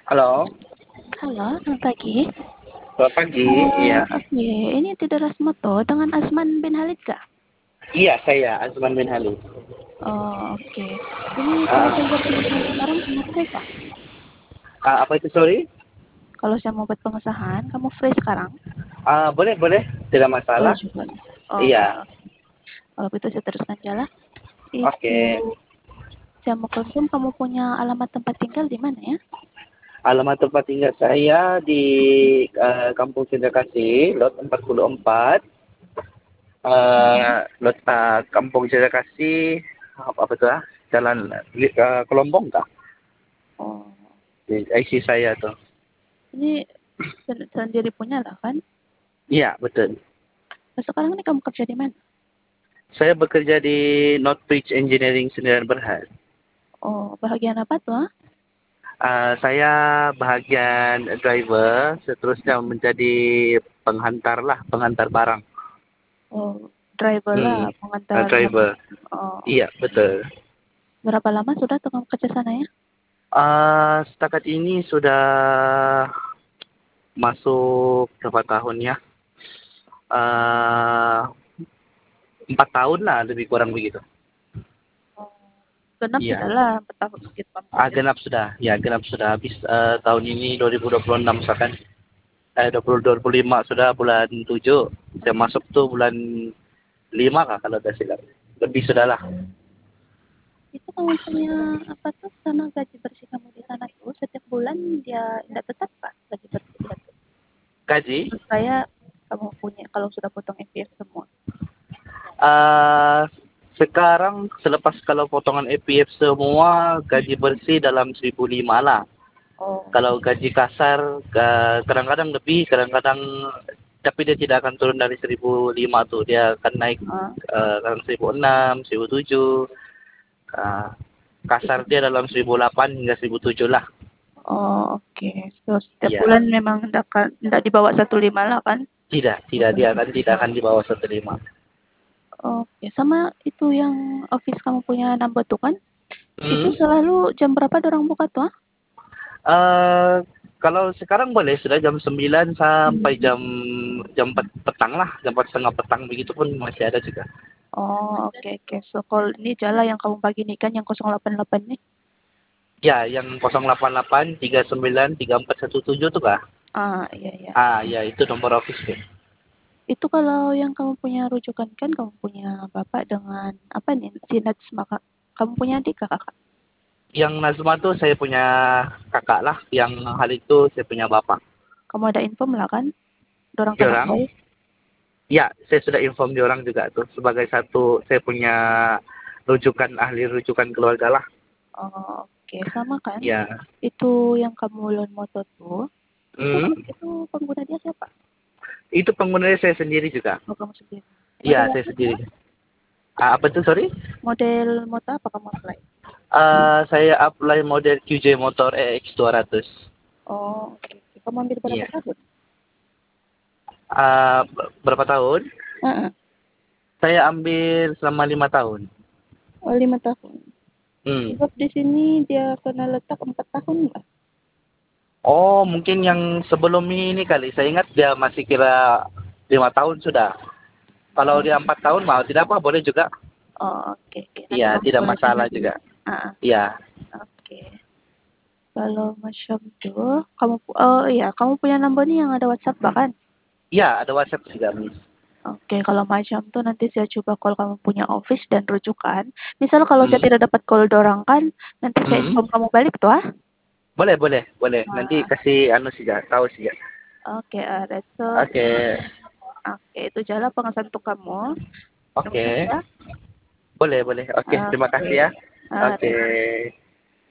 Halo, Halo, selamat pagi. selamat pagi. Iya, Oke, ini Tidak Rasmoto dengan Azman bin Halid kah? iya saya Azman bin Halim. Oh, oke. Ini kalau Ah, saya buat pengesahan sekarang, kamu free kah? apa itu sorry? Kalau saya mau buat pengesahan, kamu free sekarang? Boleh boleh, tidak Boleh masalah. juga. Oke, Iya, oke. Kalau begitu saya teruskan jalan. Itu, oke. saya mau confirm kamu punya alamat tempat tinggal di mana ya? Alamat tempat tinggal saya di Kampung Kasih, Lot 44. Mm-mm. Lot Kampung Kasih, apa tuh? Jalan Kelompong kah? Oh, Di IC saya tuh. ini sendiri punya lah kan? Iya, betul. Nah, sekarang ini kamu kerja di mana? Saya bekerja di Northbridge Engineering Sendirian Berhad. Oh, bahagian apa tuh? Ah? Saya bahagian driver, seterusnya menjadi penghantar lah, penghantar barang. Oh, driver lah, Hmm, pengantar barang. driver. Oh, Iya, betul. berapa lama sudah tuh kamu kerja sana ya? Setakat ini sudah masuk berapa tahun ya? Uh, 4 tahun lah, lebih kurang begitu. Oh, genap Iya. sudah lah 4 tahun begitu kamu kerja. Genap sudah. Ya, genap sudah habis tahun ini 2026 misalkan. 2025 sudah bulan 7. Saya masuk tuh bulan 5 kah kalau tidak silap. Lebih sudah lah. Itu kamu punya apa tuh sama gaji bersih kamu di sana tuh setiap bulan dia tidak tetap kah gaji bersih dia tuh? Gaji Maksud saya kamu punya kalau sudah potong FPF semua. uh, sekarang selepas kalau potongan EPF semua gaji bersih dalam 1.005 lah. Oh, Kalau gaji kasar kadang-kadang lebih, kadang-kadang tapi dia tidak akan turun dari 1.005 tuh. Dia akan naik ah, kadang 1.006, 1.007. Uh, itu. kasar dia dalam 1.008 hingga 1.007 lah. Oh, oke. So, setiap bulan Iya. memang tidak di bawah 15 lah kan? Tidak, tidak Bukan dia akan di tidak bawah. akan di bawah 1.5. Oke, sama itu yang office kamu punya number tuh kan? Itu Hmm. selalu jam berapa dorang buka tuh? Ah? Eh, kalau sekarang boleh sudah jam 9 sampai Hmm. jam jam 4 petang lah, jam 4 setengah petang begitu pun masih ada juga. Oh, oke, oke. So, kalau ini jala yang kamu bagi nih kan yang 088 nih. Ya, yang 088 39 3417 tuh kah? Ah, iya, iya. Ya itu nomor office tuh. Itu kalau yang kamu punya rujukan kan kamu punya bapak dengan apa nih? Sinats maka kamu punya adik kah, kakak? Yang Nazma tuh saya punya kakak lah, yang hal itu saya punya bapak. Kamu ada info lah kan? Dorang kena Diorang, boy. ya saya sudah inform diorang juga tuh sebagai satu saya punya rujukan ahli rujukan keluarga lah. Oh, oke, sama kan? Ya. Itu yang kamu loan motor tuh, itu Hmm. itu pengguna dia siapa? Itu penggunanya saya sendiri juga. Oh, kamu sendiri. Iya, Model saya apa tuh? sendiri. Apa tuh, sorry? Model motor apa kamu apply? Saya apply model QJ Motor EX200. Oh, oke. Oke. Kamu ambil berapa Iya. tahun? Berapa tahun? Heeh. Saya ambil selama 5 tahun. Oh, 5 tahun. Hmm. Sebab di sini dia kena letak 4 tahun nggak? Oh, mungkin yang sebelum ini kali. Saya ingat dia masih kira 5 tahun sudah. Kalau Oh, dia 4 tahun, mau tidak apa, boleh juga. oh, oke, oke. Nanti Iya, kamu tidak boleh tanya masalah dulu. juga. Ah, Iya, oke. Kalau macam tuh, oh iya, kamu punya nomor nih yang ada WhatsApp bahkan. iya ada WhatsApp juga, Miss. Oke, kalau macam tuh nanti saya coba call kamu punya office dan rujukan. Misal kalau saya Hmm. tidak dapat call dorang kan, nanti saya Hmm. inform kamu balik tuh ah. Boleh, boleh, boleh. Nanti Ah, kasih anu saja, tahu saja. oke, alright. So, Oke, oke, itu jalan pengesahan untuk kamu. Terima oke. kasih ya. Boleh, boleh. Oke, terima Oke, kasih ya. Oke. alright.